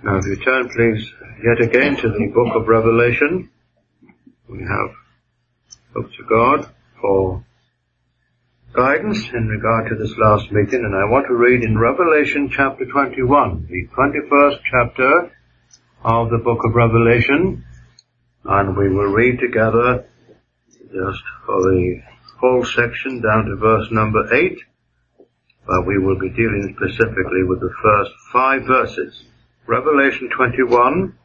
Now if you turn please yet again to the book of Revelation, we have looked to God for guidance in regard to this last meeting, and I want to read in Revelation chapter 21, the 21st chapter of the book of Revelation, and we will read together just for the whole section down to verse number 8, but we will be dealing specifically with the first 5 verses. Revelation 21,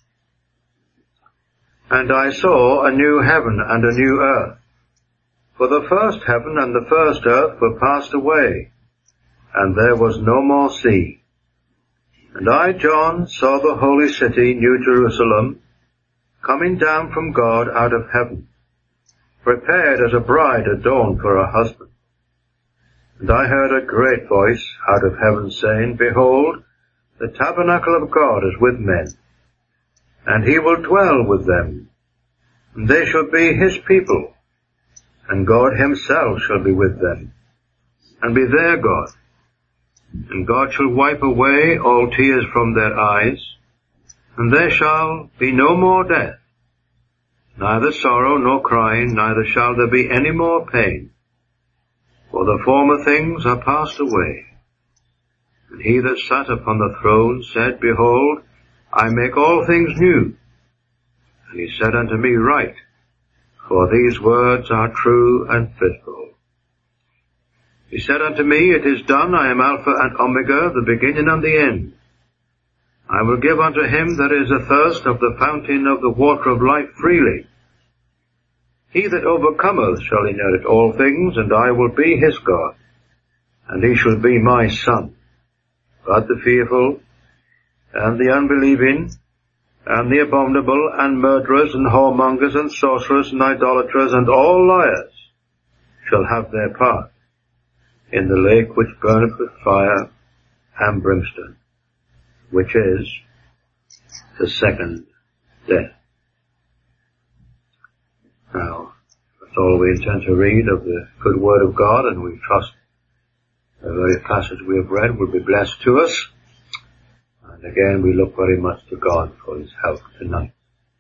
And I saw a new heaven and a new earth, for the first heaven and the first earth were passed away, and there was no more sea. And I, John, saw the holy city, New Jerusalem, coming down from God out of heaven, prepared as a bride adorned for her husband. And I heard a great voice out of heaven saying, Behold, the tabernacle of God is with men, and he will dwell with them, and they shall be his people, and God himself shall be with them, and be their God. And God shall wipe away all tears from their eyes, and there shall be no more death, neither sorrow nor crying, neither shall there be any more pain, for the former things are passed away. And he that sat upon the throne said, Behold, I make all things new. And he said unto me, Write, for these words are true and faithful. He said unto me, It is done, I am Alpha and Omega, the beginning and the end. I will give unto him that is athirst of the fountain of the water of life freely. He that overcometh shall inherit all things, and I will be his God, and he shall be my son. But the fearful, and the unbelieving, and the abominable, and murderers, and whoremongers, and sorcerers, and idolaters, and all liars shall have their part in the lake which burneth with fire and brimstone, which is the second death. Now, that's all we intend to read of the good word of God, and we trust the very passage we have read will be blessed to us. And again, we look very much to God for his help tonight.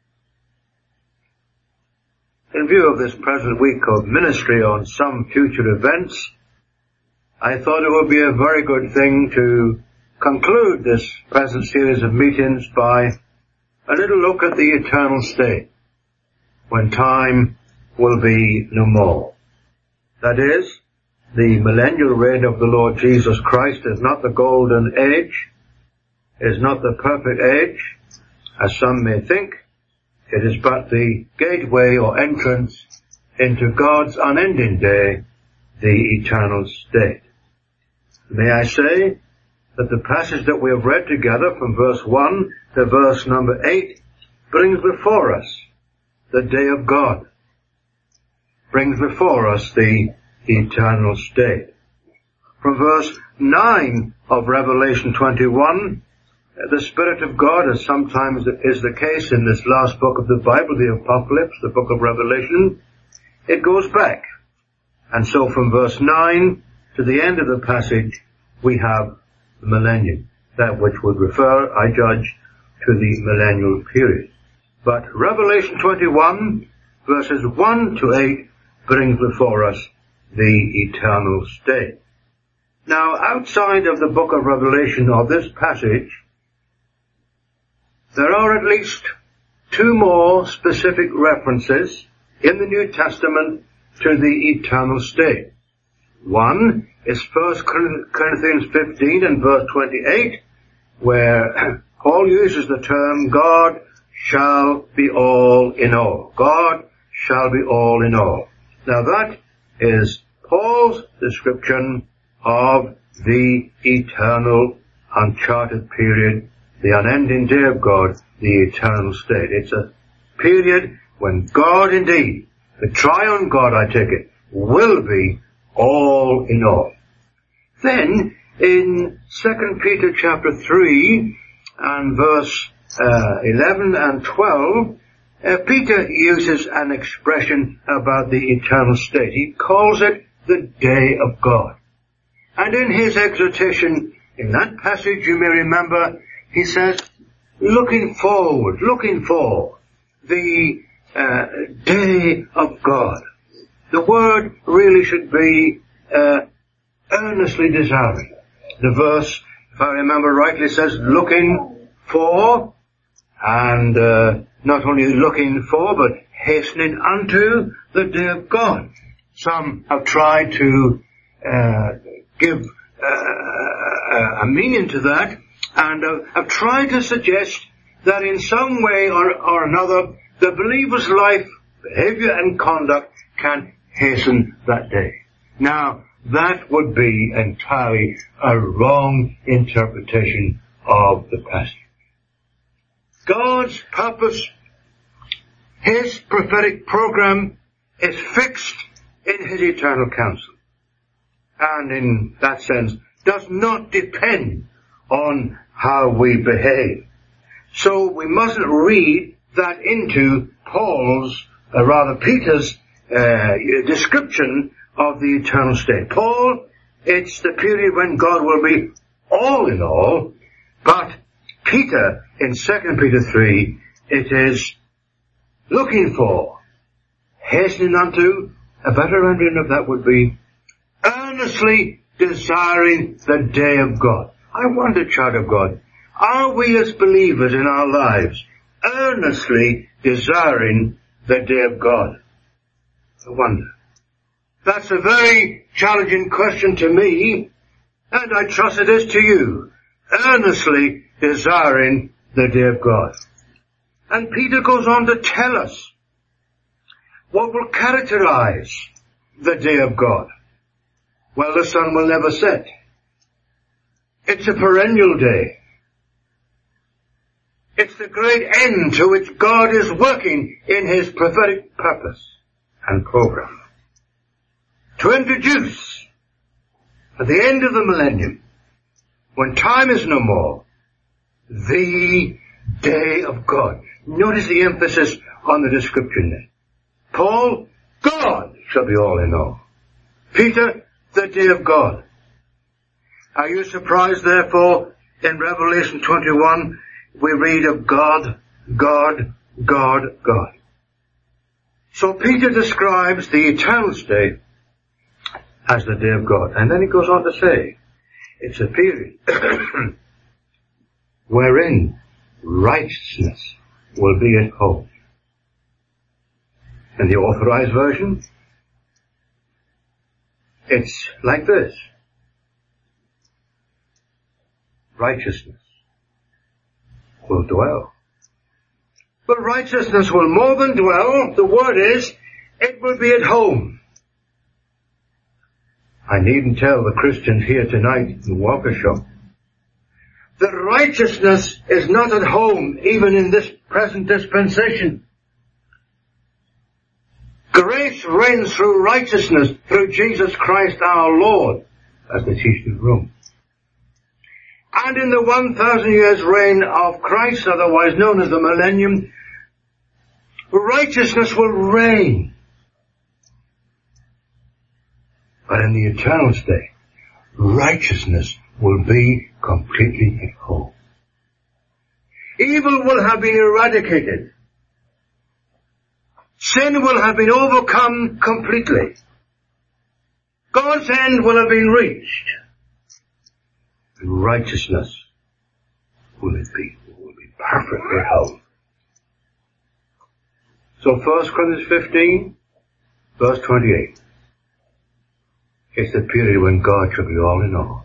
In view of this present week of ministry on some future events, I thought it would be a very good thing to conclude this present series of meetings by a little look at the eternal state, when time will be no more. That is, the millennial reign of the Lord Jesus Christ is not the golden age, is not the perfect age, as some may think. It is but the gateway or entrance into God's unending day, the eternal state. May I say that the passage that we have read together from verse 1 to verse number 8 brings before us the day of God, brings before us the eternal state. From verse 9 of Revelation 21, the Spirit of God, as sometimes is the case in this last book of the Bible, the Apocalypse, the book of Revelation, it goes back. And so from verse 9 to the end of the passage, we have the millennium, that which would refer, I judge, to the millennial period. But Revelation 21, verses 1 to 8, brings before us the eternal state. Now, outside of the book of Revelation, of this passage, there are at least 2 more specific references in the New Testament to the eternal state. One is 1 Corinthians 15 and verse 28, where Paul uses the term, God shall be all in all. God shall be all in all. Now that is Paul's description of the eternal, uncharted period, the unending day of God, the eternal state. It's a period when God indeed, the triune God, I take it, will be all in all. Then, in 2 Peter chapter 3 and verse 11 and 12, Peter uses an expression about the eternal state. He calls it the day of God. And in his exhortation, in that passage, you may remember, he says, looking forward, looking for the day of God. The word really should be earnestly desiring. The verse, if I remember rightly, says looking for, and not only looking for, but hastening unto the day of God. Some have tried to give a meaning to that, and have tried to suggest that in some way or another, the believer's life, behavior and conduct can hasten that day. Now, that would be entirely a wrong interpretation of the passage. God's purpose, His prophetic program, is fixed in His eternal counsel. And in that sense, does not depend on how we behave. So we mustn't read that into Peter's description of the eternal state. Paul, it's the period when God will be all in all, but Peter, in 2 Peter 3, it is looking for, hastening unto, a better rendering of that would be, earnestly desiring the day of God. I wonder, child of God, are we as believers in our lives earnestly desiring the day of God? I wonder. That's a very challenging question to me, and I trust it is to you. Earnestly desiring the day of God. And Peter goes on to tell us what will characterize the day of God. Well, the sun will never set. It's a perennial day. It's the great end to which God is working in His prophetic purpose and program. To introduce, at the end of the millennium, when time is no more, the day of God. Notice the emphasis on the description there. Paul, God shall be all in all. Peter, the day of God. Are you surprised, therefore, in Revelation 21, we read of God, God, God, God. So Peter describes the eternal state as the day of God. And then he goes on to say, it's a period wherein righteousness will be at home. In the Authorized Version, it's like this. Righteousness will dwell. But righteousness will more than dwell. The word is, it will be at home. I needn't tell the Christians here tonight in Waukesha that righteousness is not at home even in this present dispensation. Grace reigns through righteousness through Jesus Christ our Lord, as they teach in Rome. And in the 1,000 years reign of Christ, otherwise known as the millennium, righteousness will reign. But in the eternal state, righteousness will be completely at home. Evil will have been eradicated. Sin will have been overcome completely. God's end will have been reached. And righteousness will be perfectly at home. So 1 Corinthians 15, verse 28. It's the period when God shall be all in all.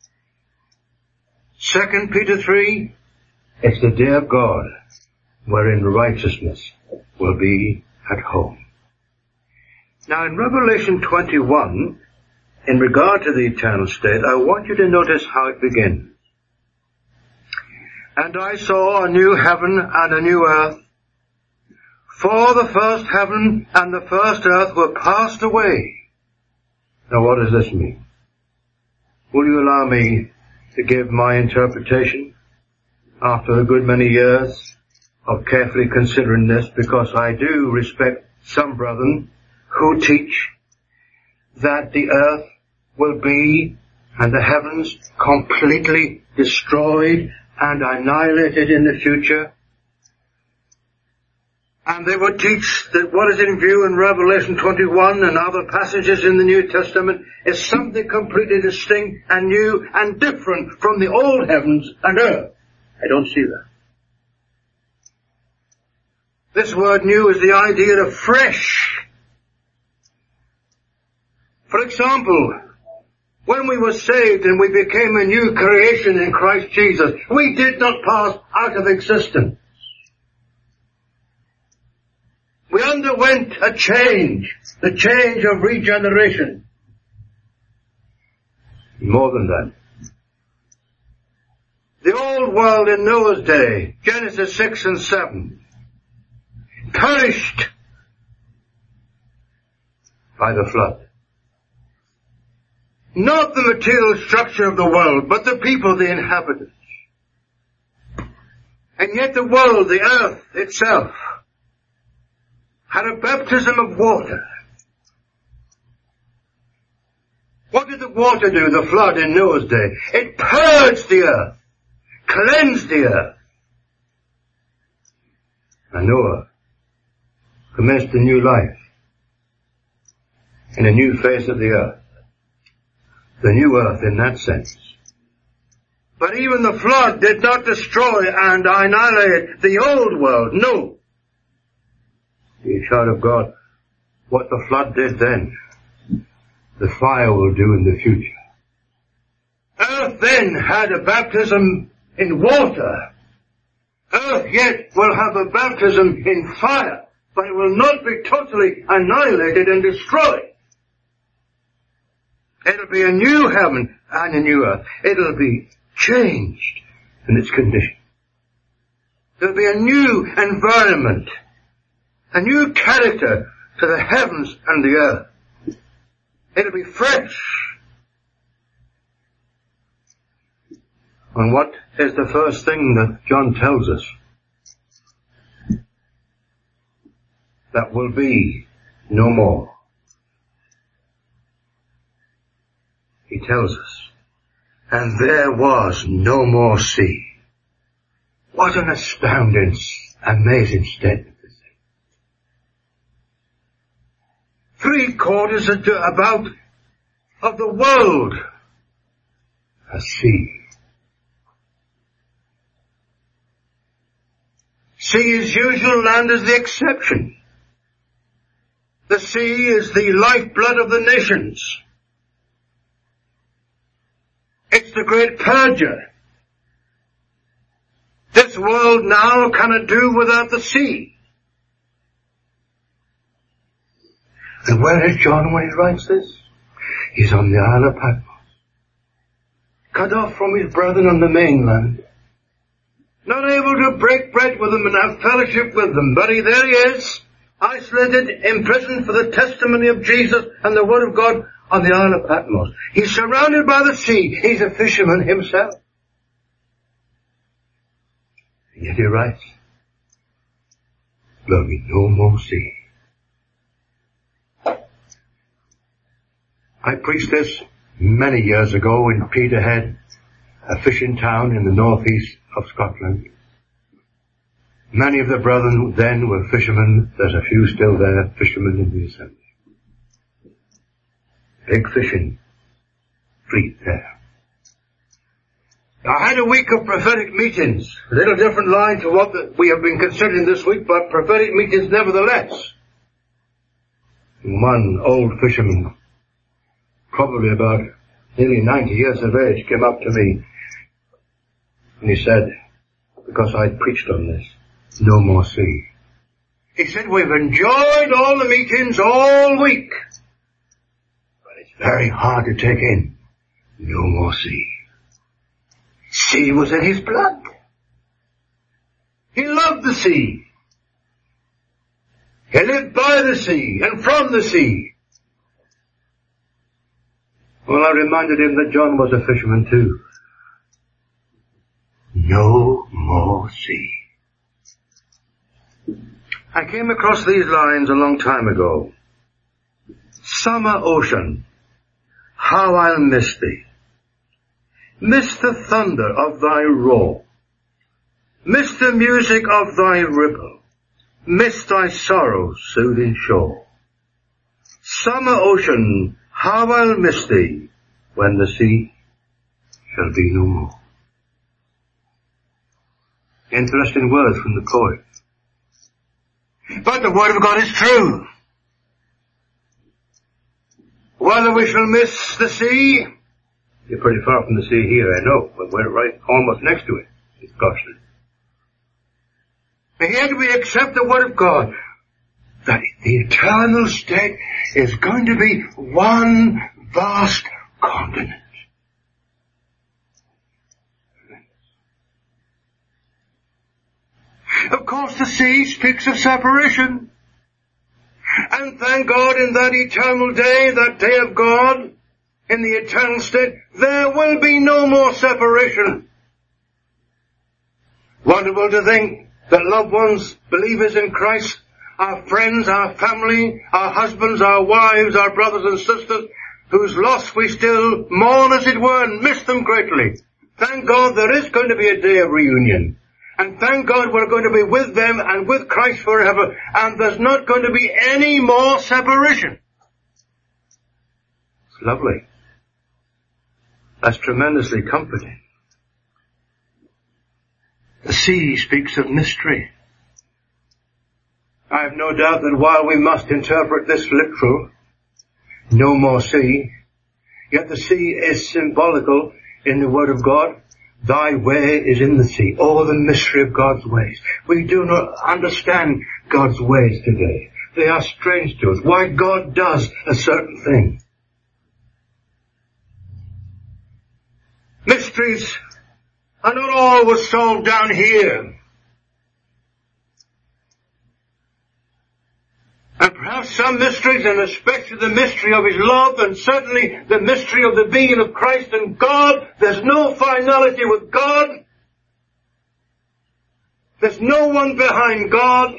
2 Peter 3, it's the day of God, wherein righteousness will be at home. Now in Revelation 21, in regard to the eternal state, I want you to notice how it begins. And I saw a new heaven and a new earth, for the first heaven and the first earth were passed away. Now what does this mean? Will you allow me to give my interpretation after a good many years of carefully considering this, because I do respect some brethren who teach that the earth will be and the heavens completely destroyed and annihilated in the future. And they would teach that what is in view in Revelation 21 and other passages in the New Testament is something completely distinct and new and different from the old heavens and earth. I don't see that. This word new is the idea of fresh. For example, when we were saved and we became a new creation in Christ Jesus, we did not pass out of existence. We underwent a change, the change of regeneration. More than that. The old world in Noah's day, Genesis 6 and 7, perished by the flood. Not the material structure of the world, but the people, the inhabitants. And yet the world, the earth itself, had a baptism of water. What did the water do, the flood in Noah's day? It purged the earth, cleansed the earth. And Noah commenced a new life in a new phase of the earth. The new earth in that sense. But even the flood did not destroy and annihilate the old world, no. The child of God, what the flood did then, the fire will do in the future. Earth then had a baptism in water. Earth yet will have a baptism in fire, but it will not be totally annihilated and destroyed. It'll be a new heaven and a new earth. It'll be changed in its condition. There'll be a new environment, a new character to the heavens and the earth. It'll be fresh. And what is the first thing that John tells us? That will be no more. He tells us, and there was no more sea. What an astounding, amazing statement this is. 3/4 about of the world a sea. Sea is usual, land is the exception. The sea is the lifeblood of the nations. It's the great purger. This world now cannot do without the sea. And where is John when he writes this? He's on the Isle of Patmos, cut off from his brethren on the mainland, not able to break bread with them and have fellowship with them, but there he is, isolated, imprisoned for the testimony of Jesus and the Word of God on the Isle of Patmos. He's surrounded by the sea. He's a fisherman himself. And yet he writes, there'll be no more sea. I preached this many years ago in Peterhead, a fishing town in the northeast of Scotland. Many of the brethren then were fishermen. There's a few still there, fishermen in the assembly. Big fishing fleet there. I had a week of prophetic meetings, a little different line to what we have been considering this week, but prophetic meetings nevertheless. And one old fisherman, probably about nearly 90 years of age, came up to me and he said, because I'd preached on this, no more sea. He said, we've enjoyed all the meetings all week, but it's very hard to take in. No more sea. Sea was in his blood. He loved the sea. He lived by the sea and from the sea. Well, I reminded him that John was a fisherman too. No more sea. I came across these lines a long time ago. Summer ocean, how I'll miss thee. Miss the thunder of thy roar. Miss the music of thy ripple, miss thy sorrow's soothing shore. Summer ocean, how I'll miss thee when the sea shall be no more. Interesting words from the poet. But the word of God is true. Whether we shall miss the sea, you're pretty far from the sea here, I know, but we're right almost next to it. It's cautionary. And yet we accept the word of God that the eternal state is going to be one vast continent. Of course, the sea speaks of separation. And thank God in that eternal day, that day of God, in the eternal state, there will be no more separation. Wonderful to think that loved ones, believers in Christ, our friends, our family, our husbands, our wives, our brothers and sisters, whose loss we still mourn, as it were, and miss them greatly. Thank God there is going to be a day of reunion. And thank God we're going to be with them and with Christ forever, and there's not going to be any more separation. It's lovely. That's tremendously comforting. The sea speaks of mystery. I have no doubt that while we must interpret this literal, no more sea, yet the sea is symbolical in the Word of God. Thy way is in the sea. Oh, the mystery of God's ways. We do not understand God's ways today. They are strange to us. Why God does a certain thing. Mysteries are not always solved down here. And perhaps some mysteries, and especially the mystery of His love, and certainly the mystery of the being of Christ and God, there's no finality with God. There's no one behind God.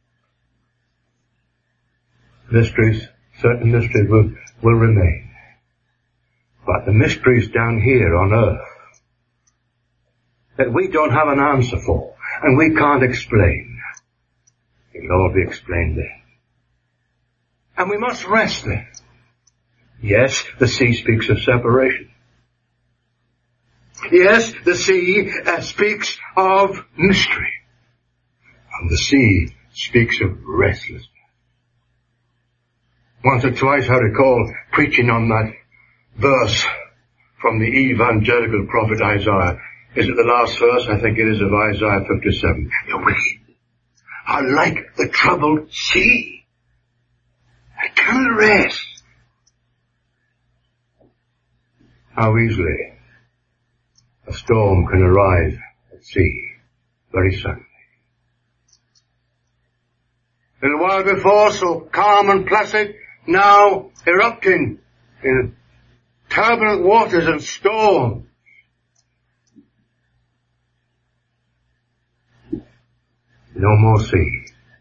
Mysteries, certain mysteries will remain. But the mysteries down here on earth that we don't have an answer for, and we can't explain, it'll all be explained there. And we must rest there. Yes, the sea speaks of separation. Yes, the sea speaks of mystery. And the sea speaks of restlessness. Once or twice I recall preaching on that verse from the evangelical prophet Isaiah. Is it the last verse? I think it is, of Isaiah 57. The wicked are like the troubled sea. I cannot rest. How easily a storm can arise at sea very suddenly. A little while before, so calm and placid, now erupting in turbulent waters and storm. No more sea.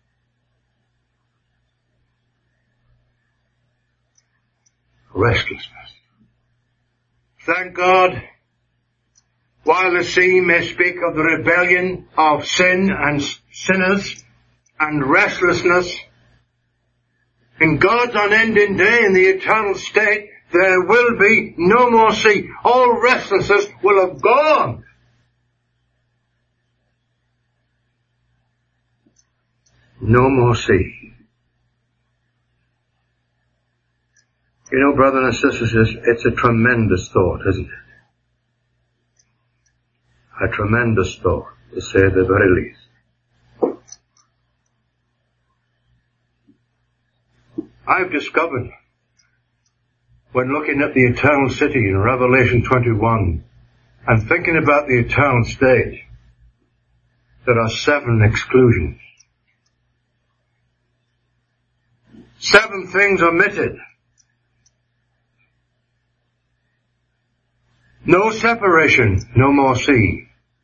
Restlessness. Thank God, while the sea may speak of the rebellion of sin and sinners and restlessness, in God's unending day, in the eternal state, there will be no more sea. All restlessness will have gone. No more sea. You know, brothers and sisters, it's a tremendous thought, isn't it? A tremendous thought, to say the very least. I've discovered, when looking at the eternal city in Revelation 21, and thinking about the eternal state, there are 7 exclusions. 7 things omitted. No separation, no more sea.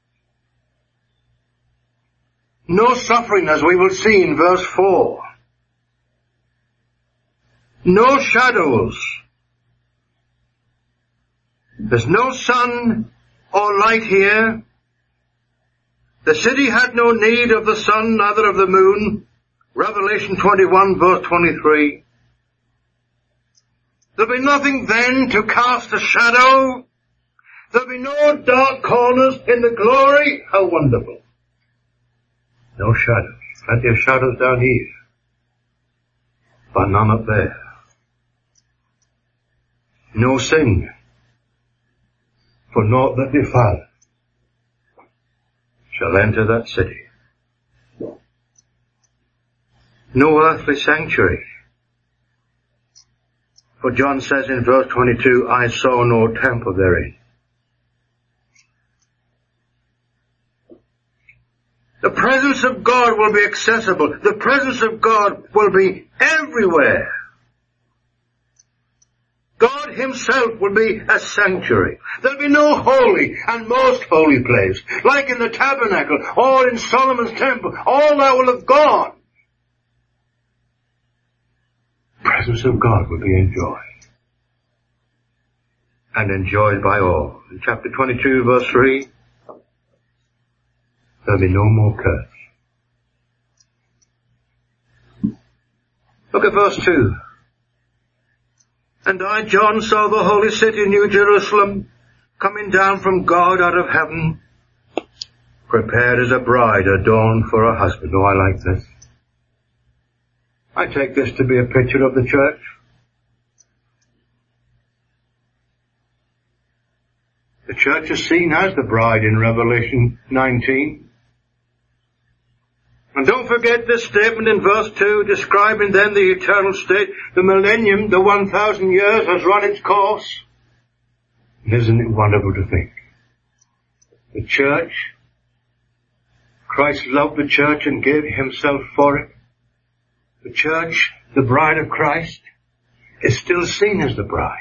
No suffering, as we will see in verse 4. No shadows. There's no sun or light here. The city had no need of the sun, neither of the moon. Revelation 21 verse 23. There'll be nothing then to cast a shadow. There'll be no dark corners in the glory. How wonderful. No shadows. Plenty of shadows down here, but none up there. No sin, for naught that defileth shall enter that city. No earthly sanctuary. For John says in verse 22, I saw no temple therein. The presence of God will be accessible. The presence of God will be everywhere. God himself will be a sanctuary. There'll be no holy and most holy place, like in the tabernacle or in Solomon's temple. All that will have gone. The presence of God will be enjoyed. And enjoyed by all. In chapter 22 verse 3, there'll be no more curse. Look at verse 2. And I, John, saw the holy city, New Jerusalem, coming down from God out of heaven, prepared as a bride adorned for her husband. Oh, I like this. I take this to be a picture of the church. The church is seen as the bride in Revelation 19. And don't forget this statement in verse 2, describing then the eternal state. The millennium, the 1,000 years, has run its course. Isn't it wonderful to think? The church, Christ loved the church and gave himself for it. The church, the bride of Christ, is still seen as the bride.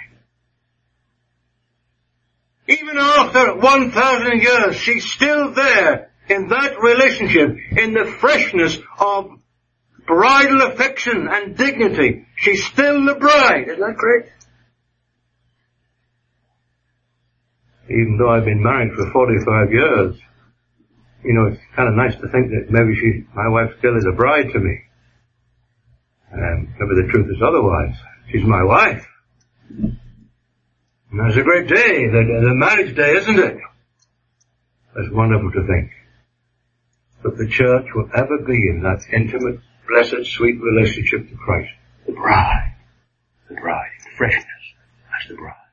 Even after 1,000 years, she's still there in that relationship, in the freshness of bridal affection and dignity. She's still the bride. Isn't that great? Even though I've been married for 45 years, it's kind of nice to think that maybe my wife still is a bride to me. Maybe the truth is otherwise. She's my wife. And that's a great day, the marriage day, isn't it? That's wonderful to think. But the church will ever be in that intimate, blessed, sweet relationship to Christ. The bride. The bride. Freshness. That's the bride.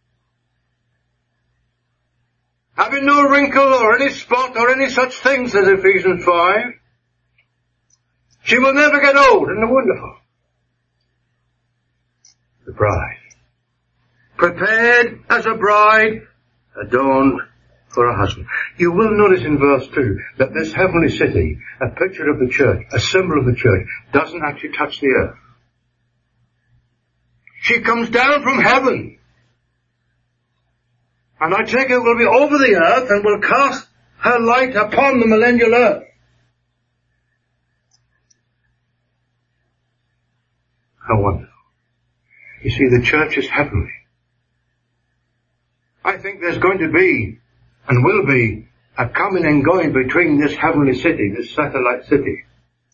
Having no wrinkle or any spot or any such thing, says Ephesians 5. She will never get old. Isn't it wonderful? The bride. Prepared as a bride, adorned for a husband. You will notice in verse 2 that this heavenly city, a picture of the church, a symbol of the church, doesn't actually touch the earth. She comes down from heaven. And I take it will be over the earth and will cast her light upon the millennial earth. How wonderful. You see, the church is heavenly. I think there's going to be and will be a coming and going between this heavenly city, this satellite city.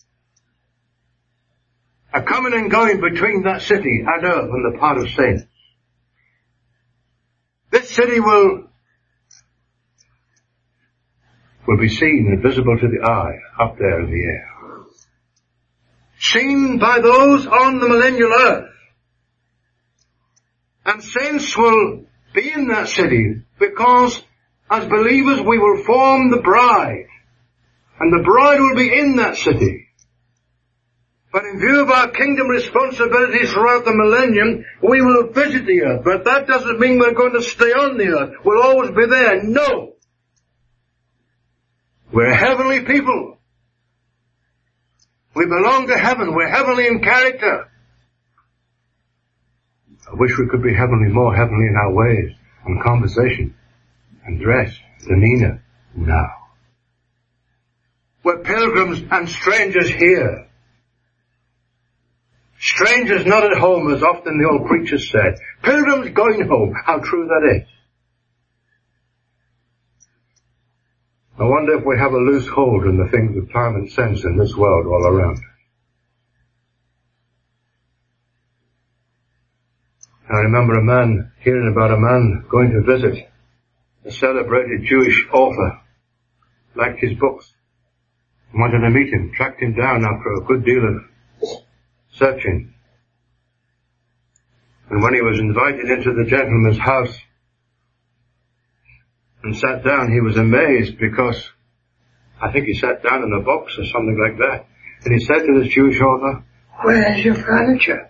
A coming and going between that city and earth and the part of saints. This city will be seen and visible to the eye up there in the air. Seen by those on the millennial earth. And saints will be in that city because as believers we will form the bride. And the bride will be in that city. But in view of our kingdom responsibilities throughout the millennium, we will visit the earth. But that doesn't mean we're going to stay on the earth. We'll always be there. No. We're heavenly people. We belong to heaven. We're heavenly in character. I wish we could be heavenly, more heavenly in our ways and conversation and dress, demeanor now. We're pilgrims and strangers here. Strangers not at home, as often the old preachers said. Pilgrims going home. How true that is. I wonder if we have a loose hold on the things of time and sense in this world all around us. I remember hearing about a man going to visit a celebrated Jewish author, liked his books, wanted to meet him, tracked him down after a good deal of searching. And when he was invited into the gentleman's house and sat down, he was amazed because I think he sat down in a box or something like that. And he said to this Jewish author, "Where's your furniture?"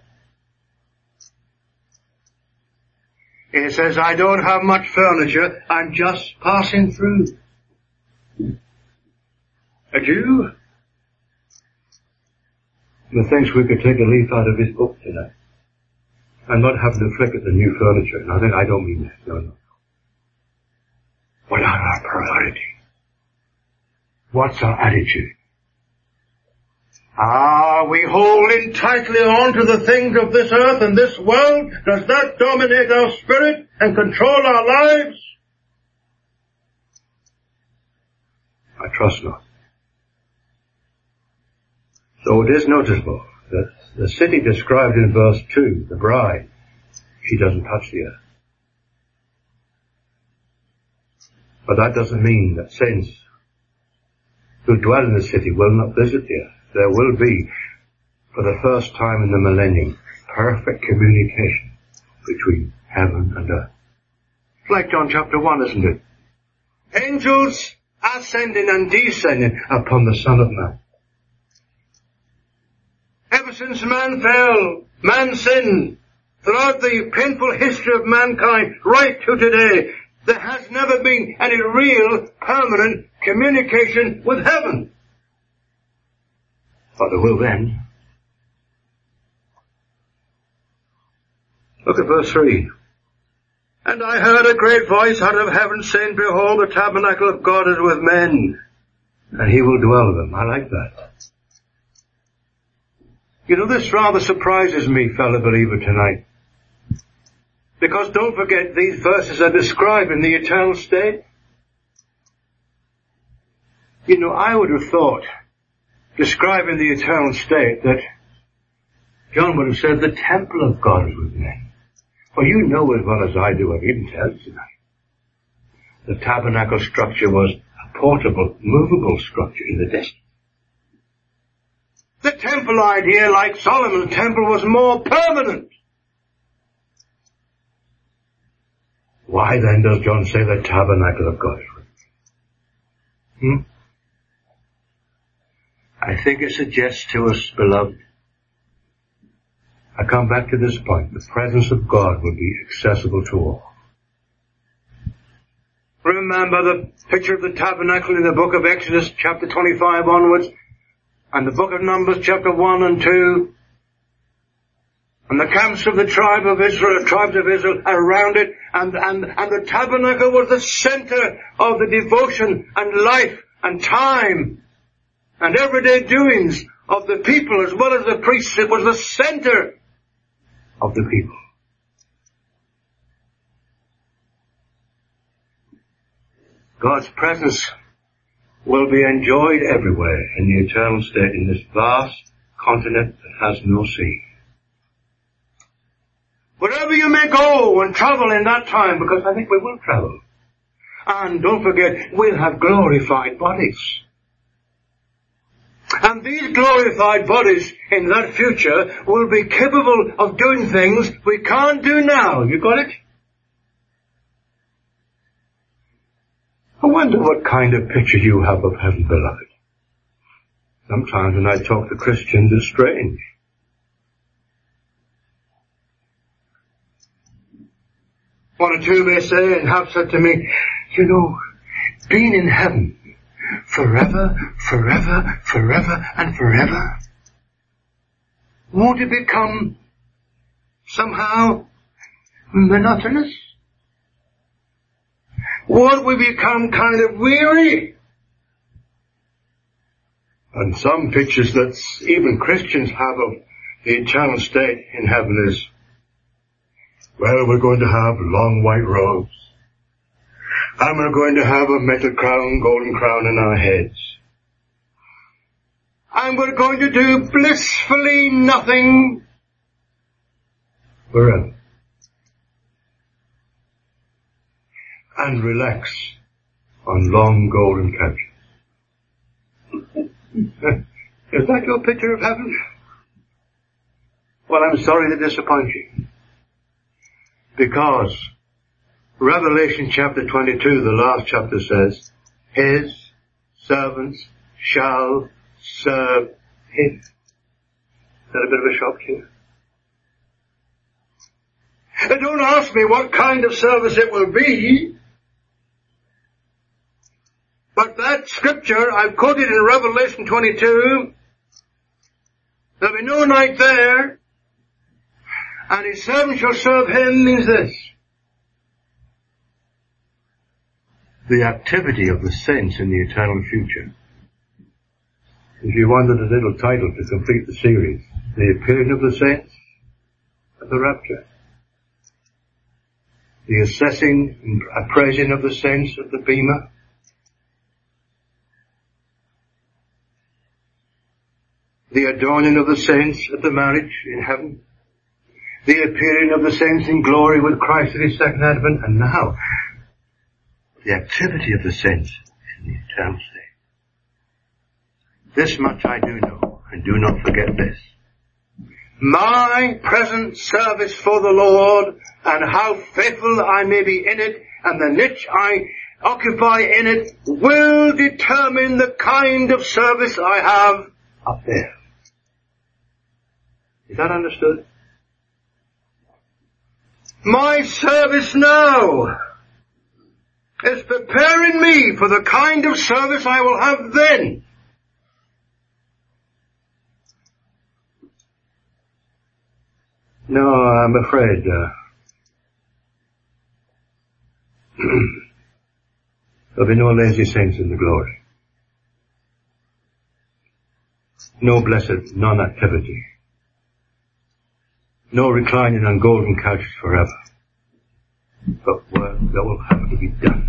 He says, "I don't have much furniture, I'm just passing through." A Jew? The thinks we could take a leaf out of his book tonight. And not having to flick at the new furniture. Now, I don't mean that. No. What are our priorities? What's our attitude? Are we holding tightly on to the things of this earth and this world? Does that dominate our spirit and control our lives? I trust not. So it is noticeable that the city described in verse 2, the bride, she doesn't touch the earth. But that doesn't mean that saints who dwell in the city will not visit the earth. There will be, for the first time in the millennium, perfect communication between heaven and earth. It's like John chapter 1, isn't it? Angels ascending and descending upon the Son of Man. Ever since man fell, man sinned, throughout the painful history of mankind, right to today, there has never been any real, permanent communication with heaven. But there will then. Look at verse 3. And I heard a great voice out of heaven saying, Behold, the tabernacle of God is with men, and he will dwell with them. I like that. You know, this rather surprises me, fellow believer, tonight. Because don't forget, these verses are describing the eternal state. You know, I would have thought, describing the eternal state, that John would have said, the temple of God is with men. Well, you know as well as I do, I've even tell you tonight. The tabernacle structure was a portable, movable structure in the desert. The temple idea, like Solomon's temple, was more permanent. Why then does John say the tabernacle of God is with him? I think it suggests to us, beloved, I come back to this point, the presence of God will be accessible to all. Remember the picture of the tabernacle in the book of Exodus, chapter 25 onwards, and the book of Numbers, chapter 1 and 2, and the camps of the tribes of Israel around it, and the tabernacle was the center of the devotion and life and time and everyday doings of the people as well as the priests. It was the center of the people. God's presence will be enjoyed everywhere in the eternal state in this vast continent that has no sea. Wherever you may go and travel in that time, because I think we will travel. And don't forget, we'll have glorified bodies. And these glorified bodies in that future will be capable of doing things we can't do now. You got it? I wonder what kind of picture you have of heaven, beloved. Sometimes when I talk to Christians, it's strange. One or two may say and have said to me, you know, being in heaven forever, forever, forever and forever, won't it become somehow monotonous? Won't we become kind of weary? And some pictures that even Christians have of the eternal state in heaven is, well, we're going to have long white robes, And we're going to have a metal crown, golden crown on our heads. And we're going to do blissfully nothing forever. And relax on long golden couches. Is that your picture of heaven? Well, I'm sorry to disappoint you. Because Revelation chapter 22, the last chapter says, His servants shall serve Him. Is that a bit of a shock to you? And don't ask me what kind of service it will be. But that scripture I've quoted in Revelation 22, there'll be no night there, and His servants shall serve Him, means this. The activity of the saints in the eternal future. If you wanted a little title to complete the series, the appearing of the saints at the rapture. The assessing and appraising of the saints at the bema. The adorning of the saints at the marriage in heaven. The appearing of the saints in glory with Christ at His second advent. And now, the activity of the saints in the eternal state. This much I do know, and do not forget this. My present service for the Lord, and how faithful I may be in it, and the niche I occupy in it, will determine the kind of service I have up there. Is that understood? My service now is preparing me for the kind of service I will have then. No, I'm afraid, there'll be no lazy saints in the glory. No blessed non-activity. No reclining on golden couches forever. But work that will have to be done.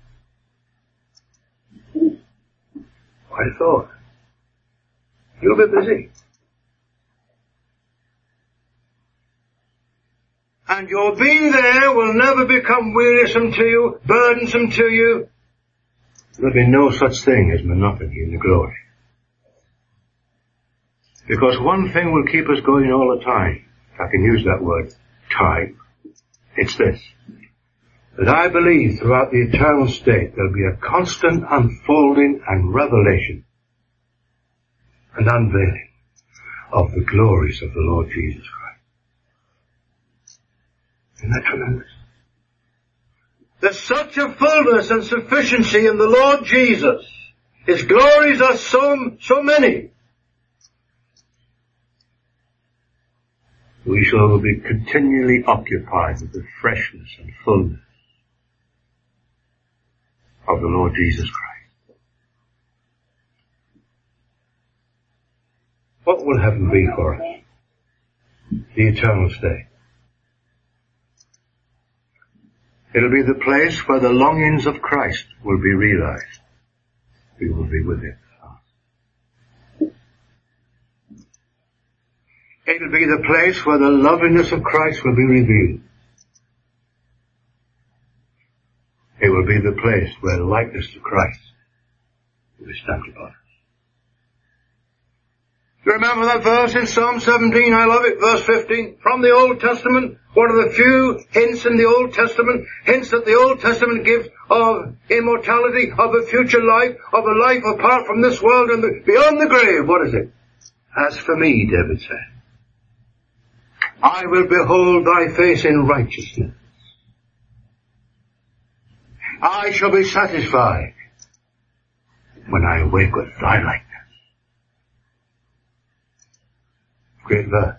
I thought, you'll be busy. And your being there will never become wearisome to you, burdensome to you. There'll be no such thing as monotony in the glory. Because one thing will keep us going all the time, if I can use that word, time. It's this. That I believe throughout the eternal state there'll be a constant unfolding and revelation and unveiling of the glories of the Lord Jesus Christ. Isn't that tremendous? There's such a fullness and sufficiency in the Lord Jesus. His glories are so many. We shall be continually occupied with the freshness and fullness of the Lord Jesus Christ. What will heaven be for us? The eternal state. It'll be the place where the longings of Christ will be realized. We will be with Him. It'll be the place where the loveliness of Christ will be revealed. It will be the place where the likeness to Christ will be stamped upon us. Do you remember that verse in Psalm 17? I love it. Verse 15. From the Old Testament, one of the few hints in the Old Testament, hints that the Old Testament gives of immortality, of a future life, of a life apart from this world and beyond the grave. What is it? As for me, David said, I will behold thy face in righteousness. I shall be satisfied when I awake with thy likeness. Great verse.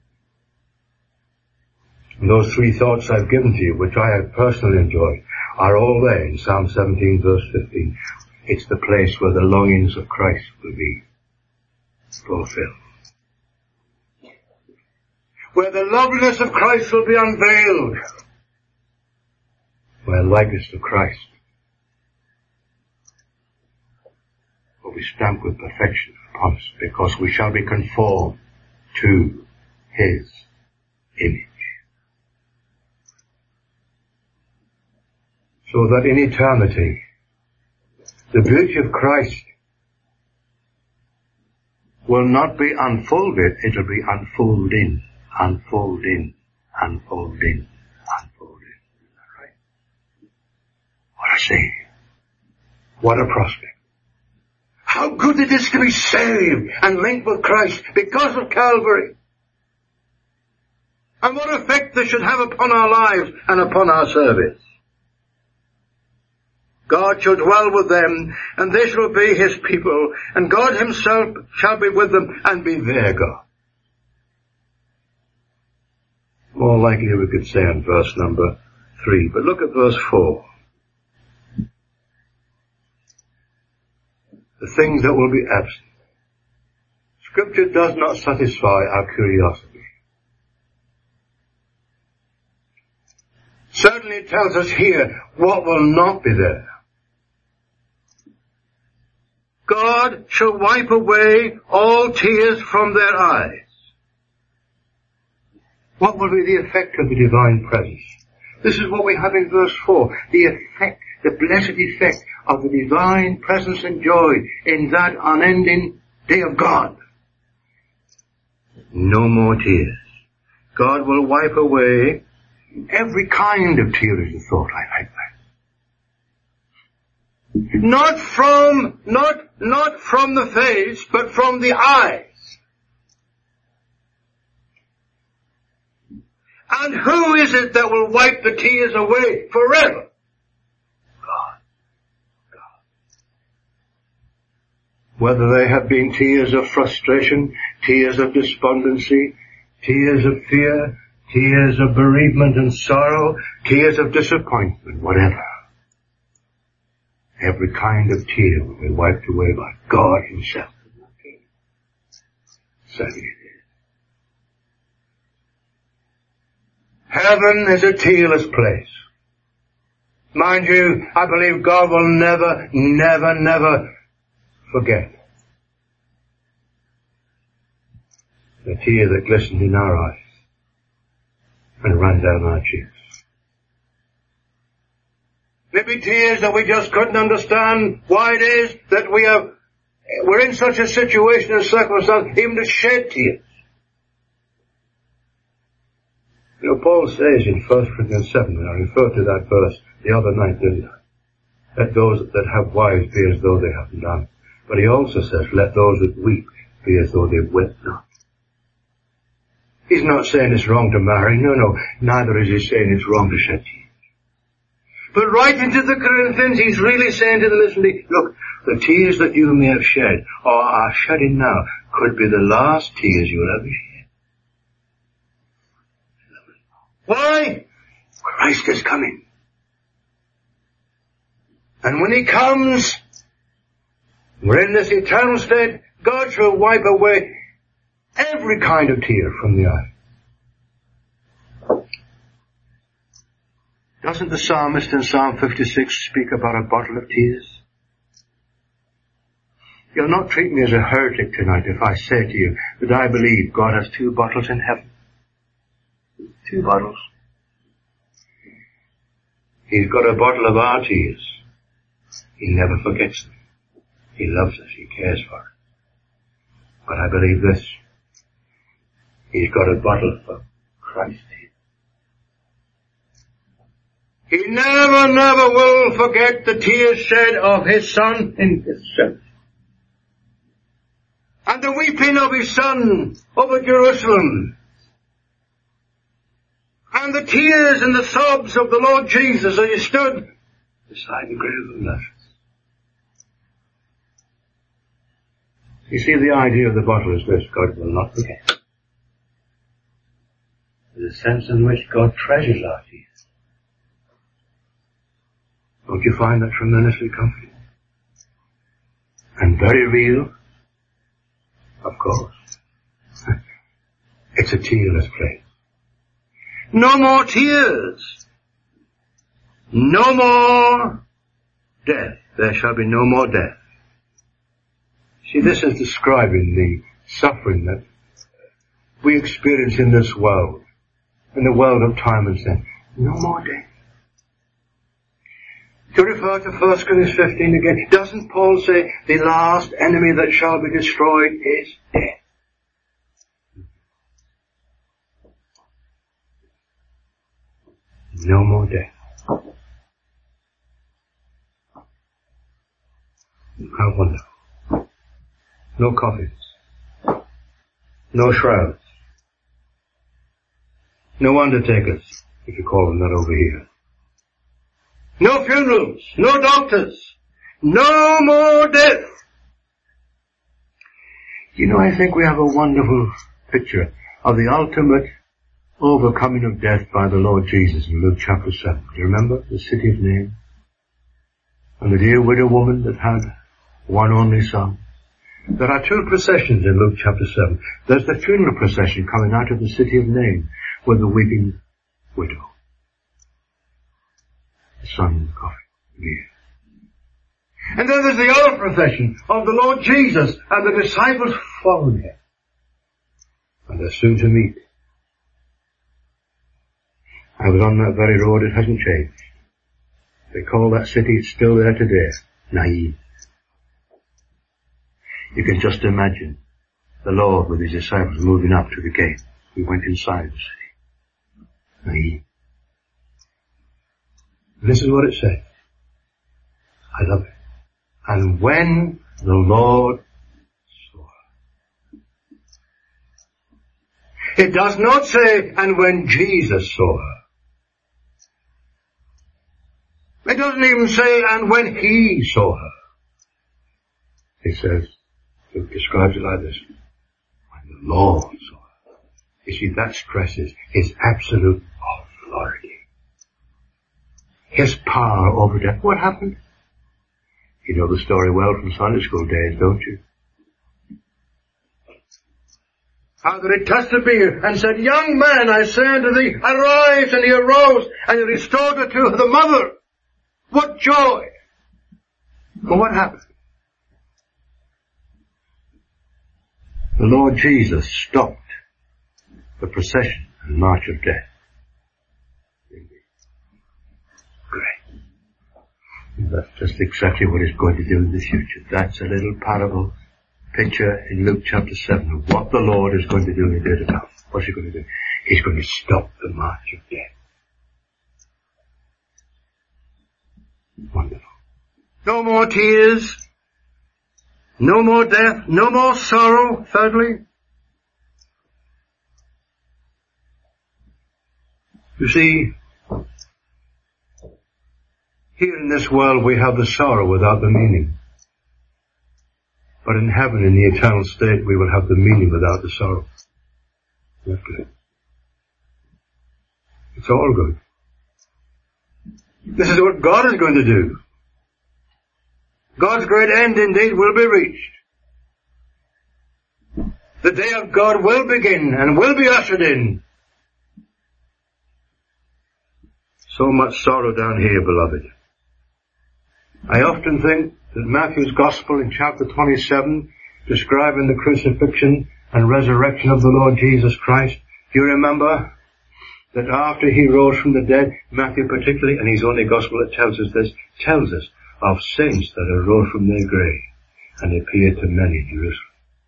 And those three thoughts I've given to you, which I have personally enjoyed, are all there in Psalm 17 verse 15. It's the place where the longings of Christ will be fulfilled. Where the loveliness of Christ will be unveiled. Where likeness to Christ will be stamped with perfection upon us, because we shall be conformed to his image. So that in eternity, the beauty of Christ will not be unfolded, it will be unfolding, unfolding, unfolding, unfolding. Is that right? What a saying. What a prospect. How good it is to be saved and linked with Christ because of Calvary. And what effect this should have upon our lives and upon our service. God shall dwell with them, and they shall be his people, and God himself shall be with them and be their God. More likely we could say in verse number 3, but look at verse 4. The things that will be absent. Scripture does not satisfy our curiosity. Certainly it tells us here what will not be there. God shall wipe away all tears from their eyes. What will be the effect of the divine presence? This is what we have in verse 4. The effect, the blessed effect of the divine presence and joy in that unending day of God. No more tears. God will wipe away every kind of tear is the thought. I like that. Not from the face, but from the eyes. And who is it that will wipe the tears away forever? God. Whether they have been tears of frustration, tears of despondency, tears of fear, tears of bereavement and sorrow, tears of disappointment, whatever. Every kind of tear will be wiped away by God himself. Certainly it is. Heaven is a tearless place. Mind you, I believe God will never, never, never forget the tear that glistened in our eyes and ran down our cheeks. Maybe tears that we just couldn't understand why it is that we're in such a situation and circumstance, even to shed tears. You know, Paul says in 1 Corinthians 7, and I referred to that verse the other night, didn't I? Let those that have wives be as though they haven't done. But he also says, let those that weep be as though they wept not. He's not saying it's wrong to marry. No. Neither is he saying it's wrong to shed tears. But right into the Corinthians, he's really saying to them, listen, look, the tears that you may have shed, or are shedding now, could be the last tears you'll ever shed. Why? Christ is coming. And when he comes, we're in this eternal state, God shall wipe away every kind of tear from the eye. Doesn't the psalmist in Psalm 56 speak about a bottle of tears? You'll not treat me as a heretic tonight if I say to you that I believe God has 2 bottles in heaven. 2 bottles. He's got a bottle of our tears. He never forgets them. He loves us. He cares for us. But I believe this. He's got a bottle for Christ. He never, never will forget the tears shed of his Son in his church. And the weeping of his Son over Jerusalem. And the tears and the sobs of the Lord Jesus as he stood beside the grave of Lazarus. You see, the idea of the bottle is this: God will not forget. There's a sense in which God treasures our tears. Don't you find that tremendously comforting? And very real? Of course. It's a tearless place. No more tears. No more death. There shall be no more death. See, this is describing the suffering that we experience in this world, in the world of time and sin. No more death. To refer to 1 Corinthians 15 again, doesn't Paul say the last enemy that shall be destroyed is death? No more death. How wonderful. No coffins. No shrouds. No undertakers, if you call them that over here. No funerals. No doctors. No more death. You know, I think we have a wonderful picture of the ultimate overcoming of death by the Lord Jesus in Luke chapter 7. Do you remember the city of Nain? And the dear widow woman that had one only son. There are two processions in Luke chapter 7. There's the funeral procession coming out of the city of Nain with the weeping widow. The son in the coffin. Yeah. And then there's the other procession of the Lord Jesus and the disciples following him. And they're soon to meet. I was on that very road, it hasn't changed. They call that city, it's still there today. Nain. You can just imagine the Lord with his disciples moving up to the gate. We went inside the city. Nain. This is what it says. I love it. And when the Lord saw her. It does not say, and when Jesus saw her. It doesn't even say, and when he saw her. It says, it describes it like this. When the Lord saw her. You see, that stresses his absolute authority. His power over death. What happened? You know the story well from Sunday school days, don't you? How that he touched the bier and said, young man, I say unto thee, arise, and he arose, and he restored her to the mother. What joy! But what happened? The Lord Jesus stopped the procession and march of death. Great. That's just exactly what he's going to do in the future. That's a little parable picture in Luke chapter 7 of what the Lord is going to do in the day to come. What's he going to do? He's going to stop the march of death. Wonderful. No more tears. No more death. No more sorrow, thirdly. You see, here in this world we have the sorrow without the meaning. But in heaven, in the eternal state, we will have the meaning without the sorrow. That's good. It's all good. This is what God is going to do. God's great end indeed will be reached. The day of God will begin and will be ushered in. So much sorrow down here, beloved. I often think that Matthew's Gospel in chapter 27, describing the crucifixion and resurrection of the Lord Jesus Christ, do you remember that after he rose from the dead, Matthew particularly, and his only Gospel that tells us this, tells us of saints that arose from their grave and appeared to many in Jerusalem.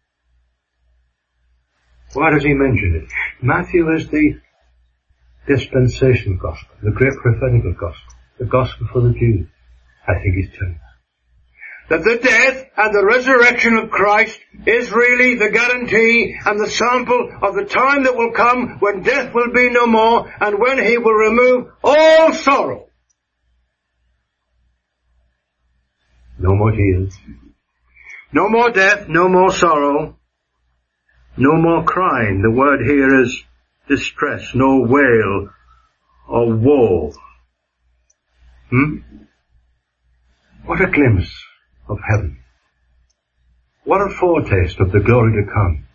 Why does he mention it? Matthew is the dispensational Gospel, the great prophetical Gospel, the Gospel for the Jews. I think he's telling us that the death and the resurrection of Christ is really the guarantee and the sample of the time that will come when death will be no more and when he will remove all sorrow. No more tears. No more death, no more sorrow. No more crying. The word here is distress, no wail or woe. What a glimpse of heaven. What a foretaste of the glory to come.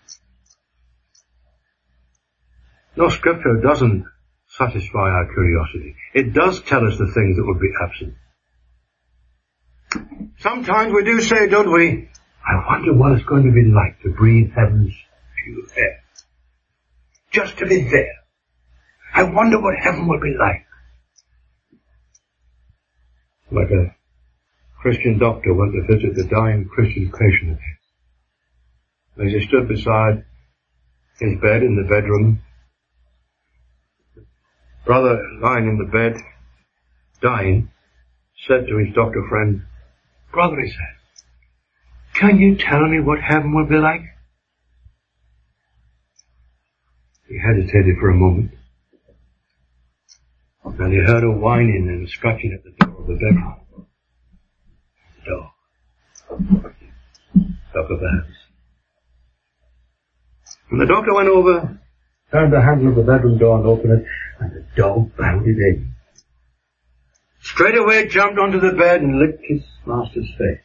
No, Scripture doesn't satisfy our curiosity. It does tell us the things that will be absent. Sometimes we do say, don't we, I wonder what it's going to be like to breathe heaven's pure air. Just to be there. I wonder what heaven will be like. Like a Christian doctor went to visit the dying Christian patient of his. As he stood beside his bed in the bedroom, the brother lying in the bed, dying, said to his doctor friend, "Brother," he said, "can you tell me what heaven will be like?" He hesitated for a moment. And he heard a whining and a scratching at the door of the bedroom. The door. Knock of the house. And the doctor went over, turned the handle of the bedroom door and opened it, and the dog bounded in. Straight away jumped onto the bed and licked his master's face.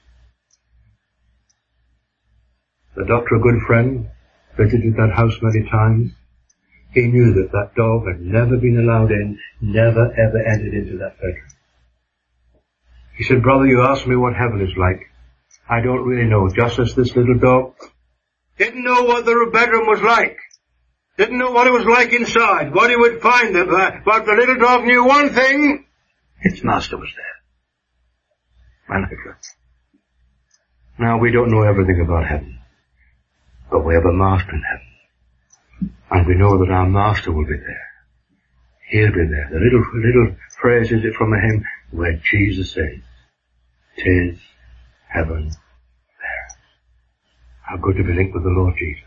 The doctor, a good friend, visited that house many times. He knew that that dog had never been allowed in, never ever entered into that bedroom. He said, "Brother, you asked me what heaven is like. I don't really know, just as this little dog didn't know what the bedroom was like. Didn't know what it was like inside, what he would find there, but the little dog knew one thing. Its master was there. And now, we don't know everything about heaven, but we have a master in heaven. And we know that our master will be there. He'll be there. The little phrase is it from a hymn where Jesus says, "'Tis heaven there." How good to be linked with the Lord Jesus.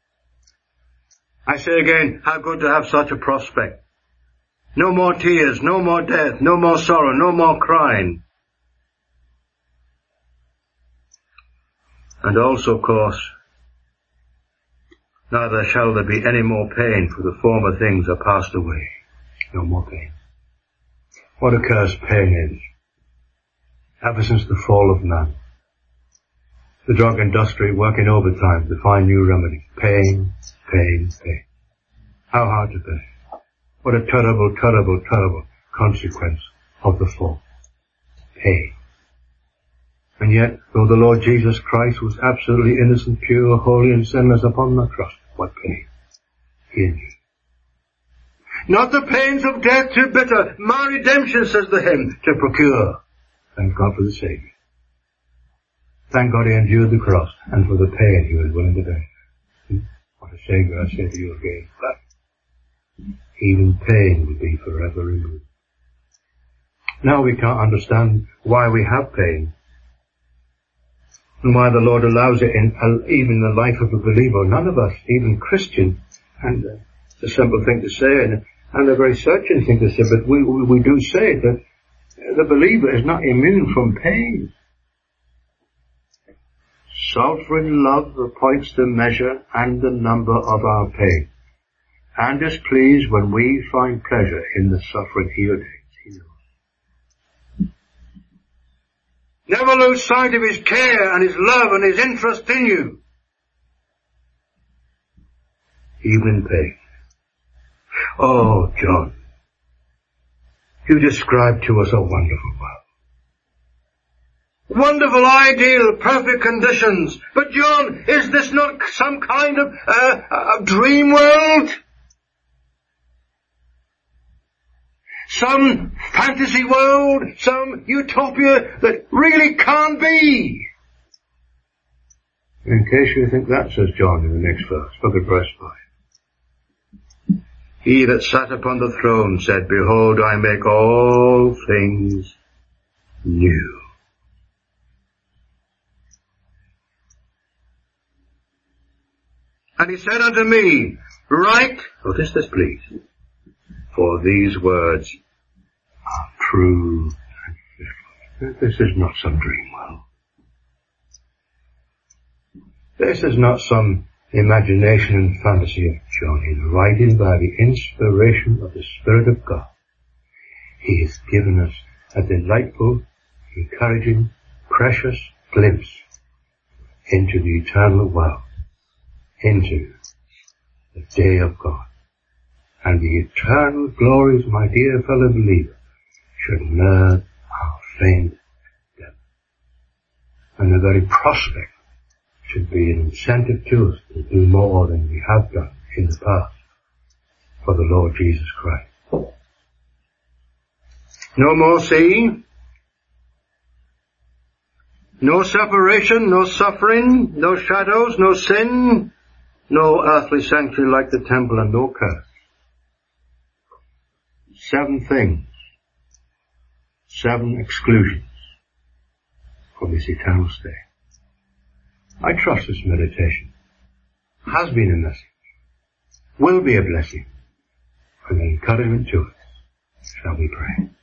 I say again, how good to have such a prospect. No more tears, no more death, no more sorrow, no more crying. And also, of course, neither shall there be any more pain, for the former things are passed away. No more pain. What a curse pain is. Ever since the fall of man. The drug industry working overtime to find new remedies. Pain, pain, pain. How hard to bear. What a terrible, terrible, terrible consequence of the fall. Pain. And yet, though the Lord Jesus Christ was absolutely innocent, pure, holy, and sinless upon the cross, what pain he endured. Not the pains of death too bitter, my redemption, says the hymn, to procure. Thank God for the Saviour. Thank God he endured the cross, and for the pain he was willing to bear. What a Saviour, I say to you again. But even pain will be forever removed. Now we can't understand why we have pain, and why the Lord allows it in even the life of a believer. None of us, even Christian, and it's a simple thing to say, and a very searching thing to say, but we do say that the believer is not immune from pain. Sovereign love appoints the measure and the number of our pain, and is pleased when we find pleasure in the suffering he ordains. Never lose sight of his care and his love and his interest in you. Even in pain. Oh, John, you described to us a wonderful world. Wonderful, ideal, perfect conditions. But John, is this not some kind of dream world? Some fantasy world, some utopia that really can't be. In case you think that, says John in the next verse, look at verse 5. He that sat upon the throne said, "Behold, I make all things new." And he said unto me, "Write," notice this please, "for these words are true and faithful." This is not some dream world. This is not some imagination and fantasy of John. He's writing by the inspiration of the Spirit of God. He has given us a delightful, encouraging, precious glimpse into the eternal world, into the day of God. And the eternal glories, my dear fellow believer, should nerve our faint depth. And the very prospect should be an incentive to us to do more than we have done in the past for the Lord Jesus Christ. No more sea, no separation, no suffering, no shadows, no sin, no earthly sanctuary like the temple, and no curse. 7 things, 7 exclusions for this eternal state. I trust this meditation has been a message, will be a blessing, and an encouragement to us. Shall we pray?